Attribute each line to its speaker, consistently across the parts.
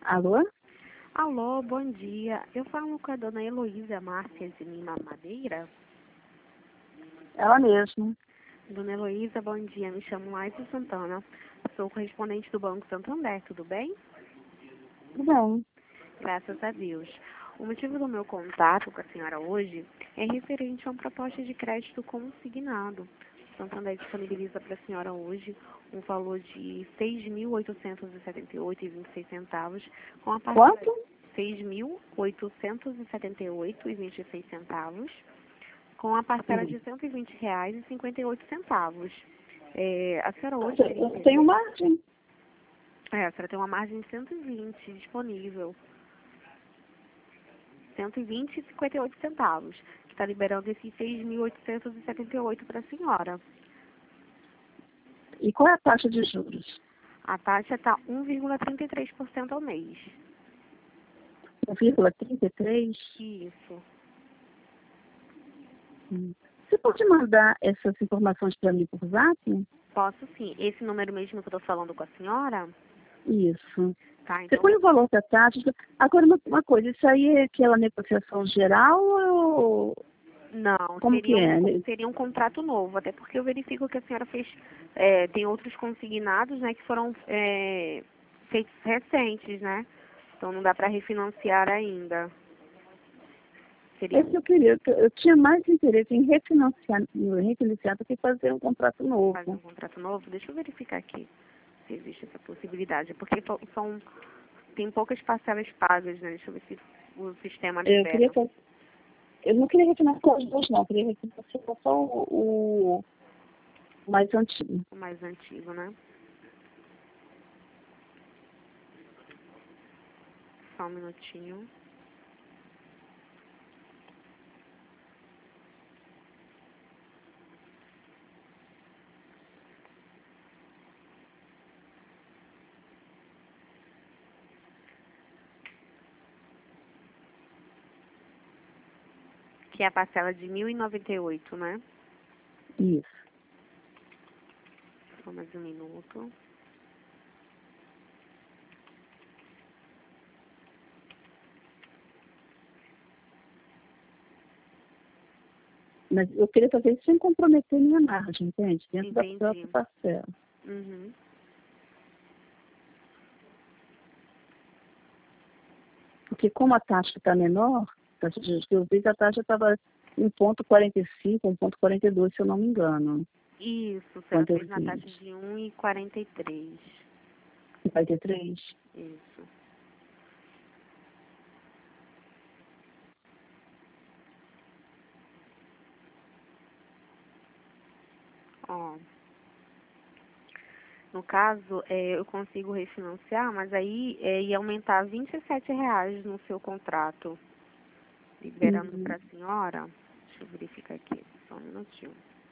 Speaker 1: Alô?
Speaker 2: Alô, bom dia. Eu falo com a dona Heloísa Márcia de Lima Madeira.
Speaker 1: Ela mesma.
Speaker 2: Dona Heloísa, bom dia. Me chamo Laís Santana. Sou correspondente do Banco Santander, tudo bem?
Speaker 1: Tudo bem.
Speaker 2: Graças a Deus. O motivo do meu contato com a senhora hoje é referente a uma proposta de crédito consignado. O Santander disponibiliza para a senhora hoje um valor de R$ 6.878,26 com a parcela
Speaker 1: Quanto?
Speaker 2: R$ 6.878,26 com a parcela de R$ 120,58. A senhora hoje teria
Speaker 1: Eu tenho margem.
Speaker 2: a senhora tem uma margem de 120 disponível. 120,58, que está liberando esses 6.878 para a senhora.
Speaker 1: E qual é a taxa de juros?
Speaker 2: A taxa está 1,33% ao mês.
Speaker 1: 1,33?
Speaker 2: Isso.
Speaker 1: Você pode mandar essas informações para mim por zap?
Speaker 2: Posso sim. Esse número mesmo que eu estou falando com a senhora?
Speaker 1: Isso.
Speaker 2: Tá,
Speaker 1: Você
Speaker 2: então.
Speaker 1: põe o valor da taxa. Agora, uma coisa, isso aí é aquela negociação geral ou
Speaker 2: Não,
Speaker 1: como que é?
Speaker 2: seria um contrato novo, até porque eu verifico que a senhora fez, tem outros consignados, né, que foram feitos recentes, né? Então não dá para refinanciar ainda. Seria
Speaker 1: Esse eu queria. Eu tinha mais interesse em refinanciar do que fazer um contrato novo.
Speaker 2: fazer um contrato novo? Deixa eu verificar aqui se existe essa possibilidade, porque tem poucas parcelas pagas, né? Deixa eu ver se o sistema libera.
Speaker 1: Eu não queria refinanciar os dois, não. Eu queria refinanciar só o mais antigo.
Speaker 2: O mais antigo, né? Só um minutinho. Que é a parcela de 1.098, né?
Speaker 1: Isso.
Speaker 2: Só mais um minuto.
Speaker 1: Mas eu queria fazer isso sem comprometer minha margem, entende? Dentro da
Speaker 2: Entendi.
Speaker 1: própria parcela.
Speaker 2: Uhum.
Speaker 1: Porque como a taxa está menor, eu vi que a taxa estava em 1,45, 1,42, se eu não me engano.
Speaker 2: Isso, você fez na taxa de 1,43.
Speaker 1: 43?
Speaker 2: Isso. Ó, no caso, eu consigo refinanciar, mas aí ia aumentar R$ 27 no seu contrato. Liberando para a senhora. Deixa eu verificar aqui, só um minutinho.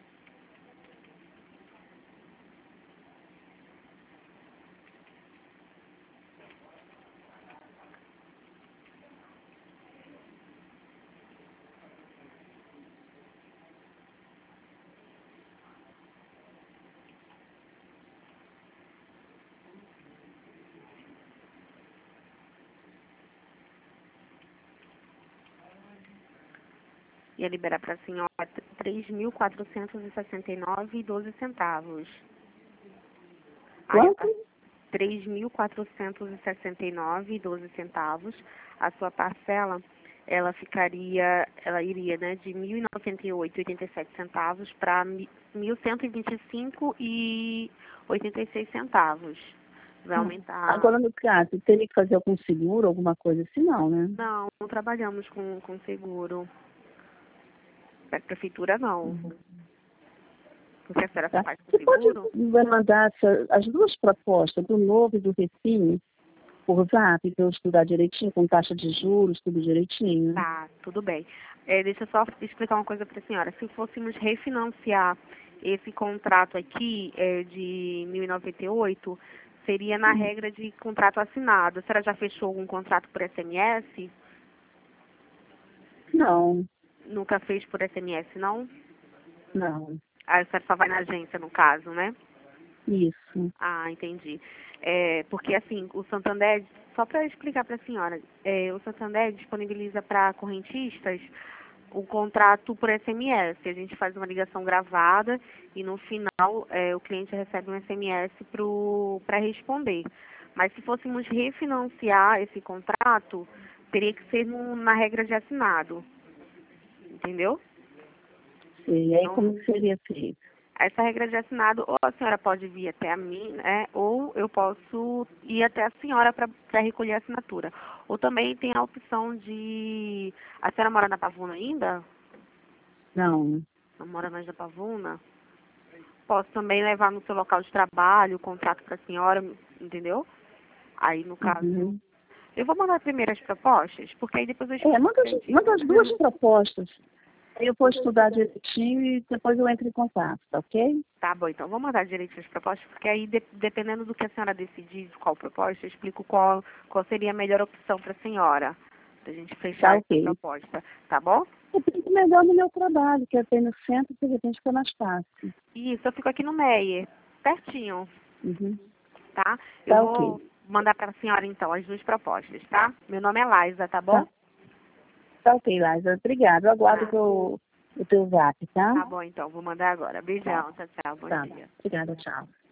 Speaker 2: Ia liberar para a senhora R$ 3.469,12.
Speaker 1: Quanto?
Speaker 2: R$ 3.469,12. A sua parcela, ela iria, né, de R$ 1.098,87 para R$ 1.125,86. Vai aumentar.
Speaker 1: Agora, no caso, teria que fazer algum seguro, alguma coisa assim, não, né?
Speaker 2: Não, não trabalhamos com seguro. Para a prefeitura, não. Porque a senhora
Speaker 1: Tá?
Speaker 2: faz com
Speaker 1: Você
Speaker 2: seguro?
Speaker 1: pode me mandar as duas propostas, do novo e do refim, por zap, para eu estudar direitinho, com taxa de juros, tudo direitinho.
Speaker 2: Tá, tudo bem. Deixa eu só explicar uma coisa para a senhora. Se fôssemos refinanciar esse contrato aqui de 1.098, seria na regra de contrato assinado. A senhora já fechou algum contrato por SMS?
Speaker 1: Não,
Speaker 2: Nunca fez por SMS, não?
Speaker 1: não.
Speaker 2: A senhora só vai na agência, no caso, né?
Speaker 1: Isso.
Speaker 2: Ah, entendi. Porque assim, o Santander, só para explicar para a senhora, o Santander disponibiliza para correntistas o contrato por SMS. A gente faz uma ligação gravada e no final o cliente recebe um SMS para responder. Mas se fôssemos refinanciar esse contrato, teria que ser na regra de assinado. Entendeu?
Speaker 1: E aí como que seria feito?
Speaker 2: Essa regra de assinado, ou a senhora pode vir até a mim, né? Ou eu posso ir até a senhora para recolher a assinatura. Ou também tem a opção de... A senhora mora na Pavuna ainda?
Speaker 1: Não.
Speaker 2: Não mora mais na Pavuna? Posso também levar no seu local de trabalho o contrato para a senhora, entendeu? Aí, no caso...
Speaker 1: Uhum.
Speaker 2: Eu vou mandar primeiro as propostas, porque aí depois eu explico.
Speaker 1: Manda as duas propostas. Aí eu vou estudar direitinho e depois eu entro em contato, tá ok?
Speaker 2: Tá bom, então vou mandar direitinho as propostas, porque aí, dependendo do que a senhora decidir, de qual proposta, eu explico qual seria a melhor opção para a senhora, da gente fechar
Speaker 1: Tá
Speaker 2: essa
Speaker 1: ok.
Speaker 2: proposta, tá bom?
Speaker 1: Eu fico melhor no meu trabalho, que eu tenho no centro, de repente fica mais fácil.
Speaker 2: Isso, eu fico aqui no Meier, pertinho,
Speaker 1: Uhum.
Speaker 2: tá? Eu
Speaker 1: Tá
Speaker 2: vou
Speaker 1: ok.
Speaker 2: mandar para a senhora, então, as duas propostas, tá? Meu nome é Laisa, tá bom?
Speaker 1: Tá, tá ok, Laisa. Obrigada. Eu aguardo
Speaker 2: Tá.
Speaker 1: o teu zap, tá?
Speaker 2: Tá bom, então, vou mandar agora.
Speaker 1: Tá,
Speaker 2: Beijão, tchau, tchau, bom
Speaker 1: tá.
Speaker 2: dia.
Speaker 1: Obrigada, tchau.